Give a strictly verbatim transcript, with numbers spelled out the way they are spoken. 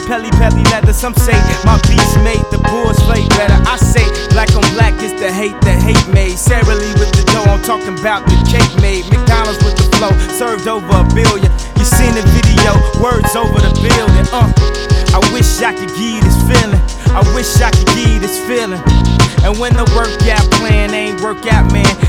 Pelly Pelly leather. Some say my beats made the bulls play better. I say black on black is the hate that hate made. Sarah Lee with the dough, I'm talking about the cake made. McDonald's with the flow, served over a billion. You seen the video, words over the building. Uh, I wish I could give you this feeling. I wish I could give you this feeling. And when the workout plan ain't work out, man,